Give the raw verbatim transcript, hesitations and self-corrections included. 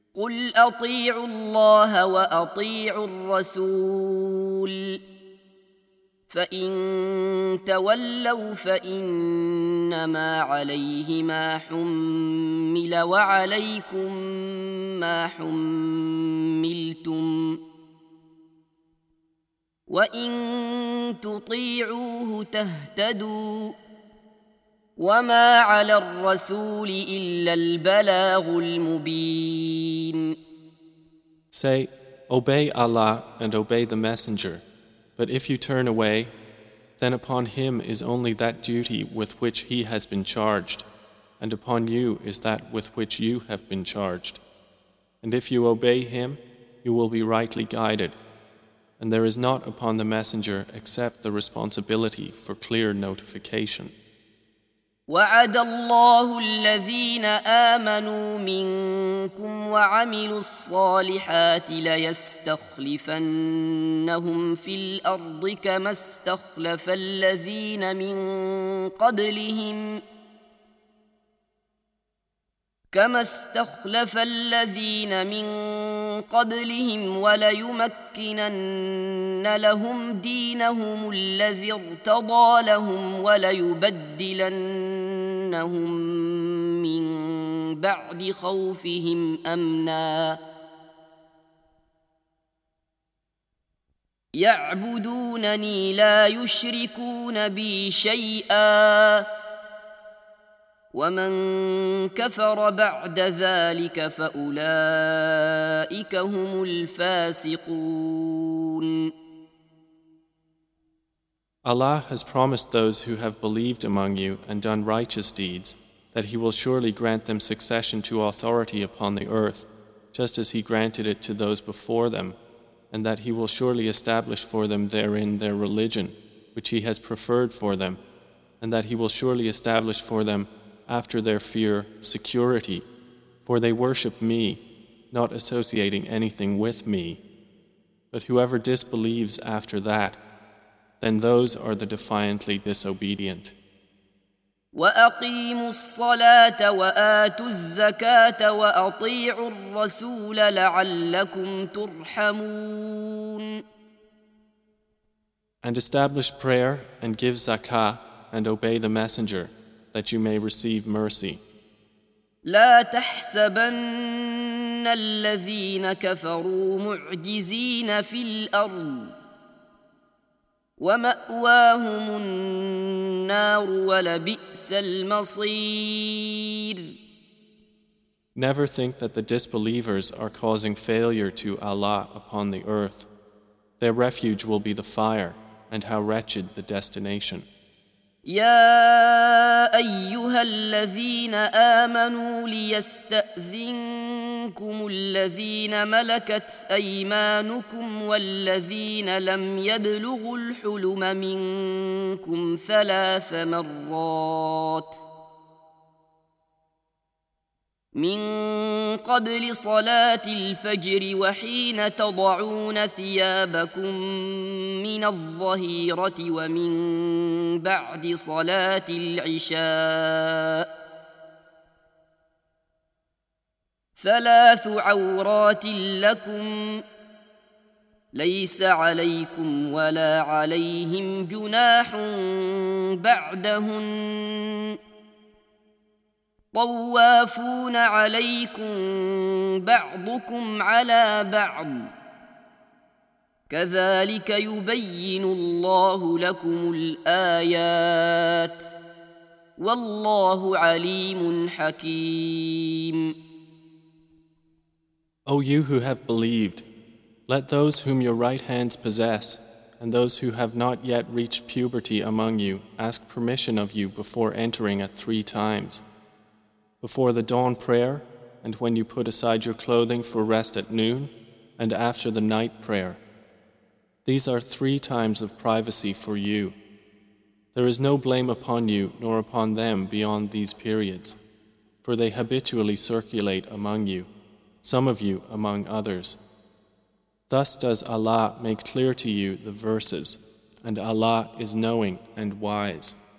قل أطيعوا الله وأطيعوا الرسول فإن تولوا فإنما عليه ما حمل وعليكم ما حملتم وإن تطيعوه تهتدوا وما على الرسول إلا البلاغ المبين. Say, obey Allah and obey the Messenger. But if you turn away, then upon him is only that duty with which he has been charged, and upon you is that with which you have been charged. And if you obey him, you will be rightly guided. And there is not upon the Messenger except the responsibility for clear notification. وعد الله الذين آمنوا منكم وعملوا الصالحات ليستخلفنهم في الأرض كما استخلف الذين من قبلهم كما استخلف الذين من قبلهم وليمكنن لهم دينهم الذي ارتضى لهم وليبدلنهم من بعد خوفهم أمنا يعبدونني لا يشركون بي شيئا ومن كفر بعد ذلك فأولئك هم الفاسقون. Allah has promised those who have believed among you and done righteous deeds that He will surely grant them succession to authority upon the earth, just as He granted it to those before them, and that He will surely establish for them therein their religion, which He has preferred for them, and that He will surely establish for them after their fear, security, for they worship me, not associating anything with me. But whoever disbelieves after that, then those are the defiantly disobedient. وَأَقِيمُوا الصَّلَاةَ وَآتُوا الزَّكَاةَ وَأَطِيعُوا الرَّسُولَ لَعَلَّكُمْ تُرْحَمُونَ. And establish prayer and give zakah and obey the Messenger, that you may receive mercy. لا تحسبن الذين كفروا معجزين في الأرض ومأواهم النار ولبئس المصير. Never think that the disbelievers are causing failure to Allah upon the earth. Their refuge will be the fire, and how wretched the destination. يا أيها الذين آمنوا ليستأذنكم الذين ملكت أيمانكم والذين لم يبلغوا الحلم منكم ثلاث مرات من قبل صلاة الفجر وحين تضعون ثيابكم من الظهيرة ومن بعد صلاة العشاء ثلاث عورات لكم ليس عليكم ولا عليهم جناح بعدهن طوافون عليكم بعضكم على بعض كذلك يبين الله لكم الآيات والله عليم حكيم. O you who have believed, let those whom your right hands possess and those who have not yet reached puberty among you ask permission of you before entering at three times. Before the dawn prayer, and when you put aside your clothing for rest at noon, and after the night prayer. These are three times of privacy for you. There is no blame upon you nor upon them beyond these periods, for they habitually circulate among you, some of you among others. Thus does Allah make clear to you the verses, and Allah is knowing and wise.